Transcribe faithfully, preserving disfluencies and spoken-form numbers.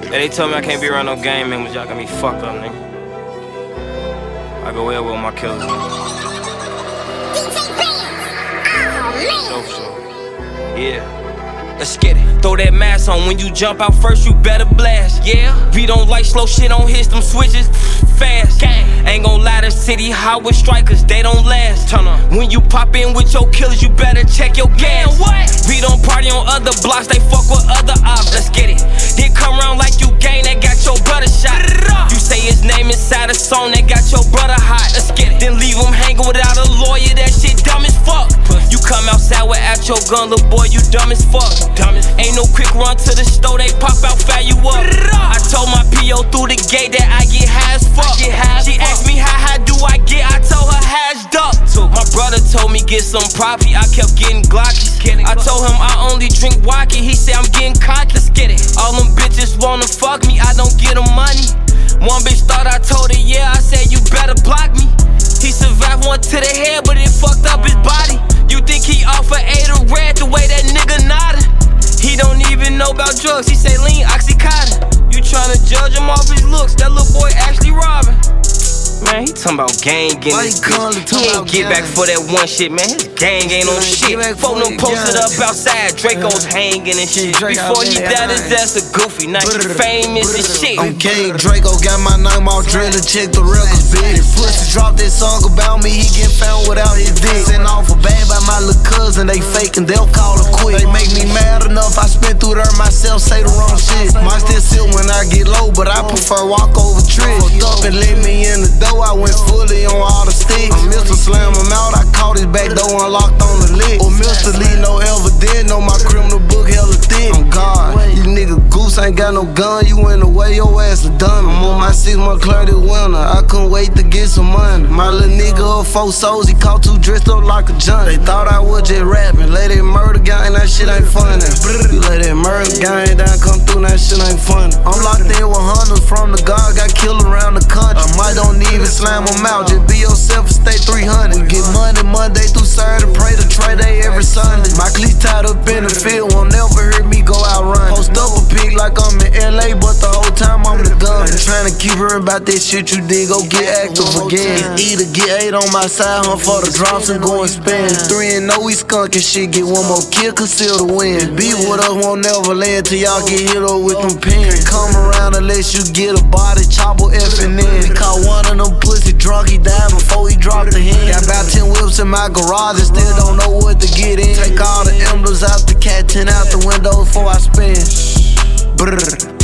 Hey, they told me I can't be around no gang members. Y'all got me fucked up, nigga. I go well with my killers. D J Bands. Oh, So, so. Yeah. Let's get it. Throw that mask on. When you jump out first, you better blast. Yeah. We don't like slow shit on hits, them switches fast. Gang. Ain't gon' lie, the city hot with strikers, they don't last. Turn on. When you pop in with your killers, you better check your gas. Man, what? We don't party on other blocks, they fuck with other ops. Let's get it. Then come around like you gang, they got your brother shot. You say his name inside a song, they got your brother hot. Let's get it. Then leave him hanging without a lawyer, that shit dumb as fuck. You come outside without your gun, little boy, you dumb as fuck. Ain't no quick run to the store, they pop out, fire you up. I told my P O through the gate that I get high as fuck. She asked me how high do I get, I told her hashed up. My brother told me get some property, I kept getting glocky. I told him I only drink vodka, he said I'm getting cocky. Let's get it. All them bitches wanna fuck me, I don't get them money. One bitch thought I told her yeah, I said you better block me. He survived one to the head, but it fucked up his body. You think he off of eight or red the way that nigga nodded? He don't even know about drugs, he say lean Oxycontin. You tryna judge him off his looks, that little boy actually robbing. Man, he talking about gang getting his bitch. He ain't get back for that one shit, man. His gang ain't on shit. Phone them posted up outside, Draco's hanging and shit. Before he died, his ass a goofy. Now he famous and shit. I'm King Draco, got my name all drilled, check the records, bitch. Pussy dropped that song about me, he get found without his dick. Sent off a bag by my little cousin, they faking, they'll call it quick. They make me mad enough, I spin through there myself, say the wrong shit. Might still sit when I get low, but I prefer walk over tricks. Fucked up and let me in the door, I went fully on all the sticks. I'm Mister Slam him out, I caught his back door unlocked on the lick. Or Mister Lee, no evidence, know my criminal book hella thick. I'm God, you nigga goose ain't got no gun, you in the way, your ass a dummy. I'm on my six month clear this winter, I couldn't wait to get some money. My little nigga up four souls, he caught two dressed up like a junkie. They thought I was just rapping, lay that murder gang, that shit ain't funny. You lay that murder gang down, come through, that shit ain't funny. I'm locked in with hunters from the guard, got killed around the country. I might don't even slam them out, just be yourself and stay three hundred. We get money Monday through Saturday, pray to trade day every Sunday. My cleats tied up in the field, won't never hear me go out running. Post up a pig like I'm in L A, but the whole time I'm the gun. Trying to keep hearing about that shit you did, go get active again. Either get eight on my side, hunt for the drops and go and spend. Three and no, we skunk and shit, get one more kill, conceal the win. Be with us, won't never land till y'all get hit up with them pins. Come around unless you get a body, chopper effing in. Caught one of them pussy drunk, he died before he dropped the hand. Got about ten whips in my garage and still don't know what to get in. Take all the emblems out the cat, ten out the window before I spin. Brrr.